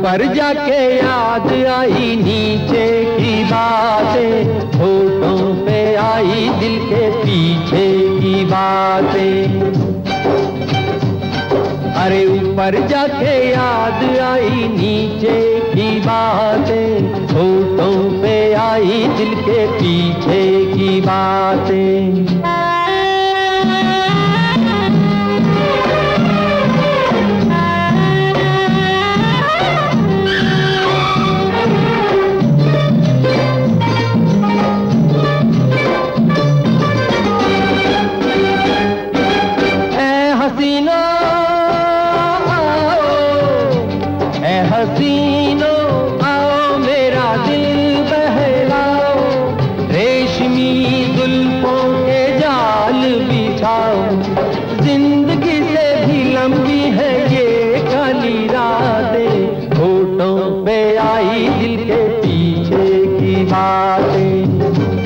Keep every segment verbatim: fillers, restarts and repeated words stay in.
ऊपर जाके याद आई नीचे की बातें, होठों पे आई दिल के पीछे की बातें। अरे ऊपर जाके याद आई नीचे की बातें, होठों पे आई दिल के पीछे की बातें। हसीनो आओ मेरा दिल बहलाओ, रेशमी जुल्फों के जाल बिछाओ। जिंदगी से भी लंबी है ये काली रातें, होठों पे आई दिल के पीछे की बातें।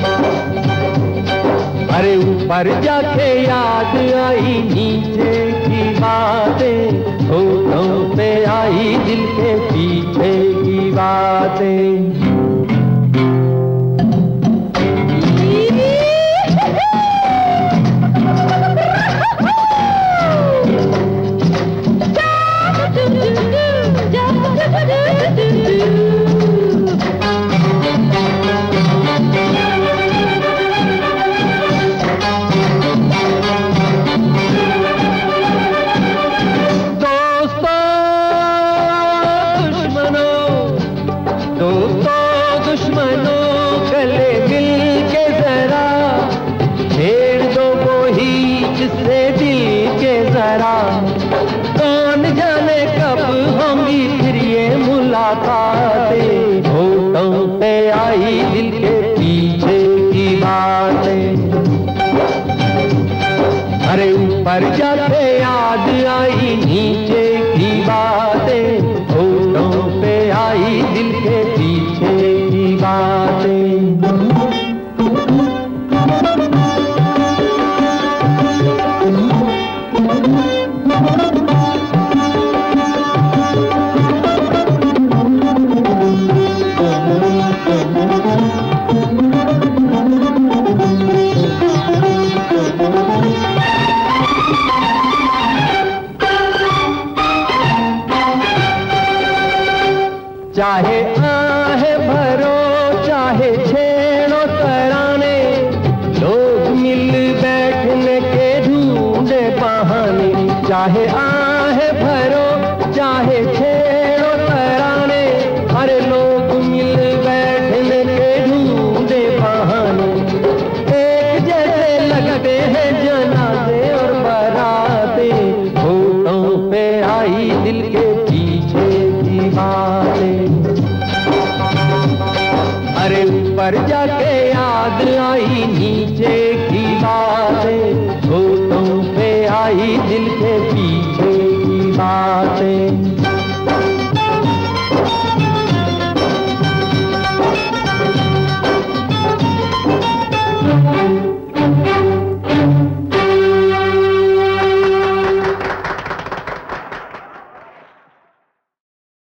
अरे ऊपर जाके याद आई नीचे की बातें, होठों पे आई दिल के पीछे की बातें। दोस्तों दुश्मनों गले मिल के जरा छेड़ दो वो ही जिससे दिल के जरा। कौन जाने कब होंगी फिर ये मुलाकातें, होठों पे आई दिल के पीछे की बातें। अरे ऊपर जाके याद आई नीचे की बातें, होठों पे आई दिल के पीछे की बातें। चाहे आहे भरो चाहे छेड़ो तराने, लोग मिल बैठने के ढूंढे बहाने। चाहे आहे भरो चाहे छेड़ो तराने, अरे लोग मिल बैठने के ढूंढे बहाने। एक जैसे लगते हैं जनाजे और बाराते, होठों पे आई दिल के पीछे की बातें। अरे ऊपर जाके याद आई नीचे की बातें, होठों पे आई दिल के पीछे की बात।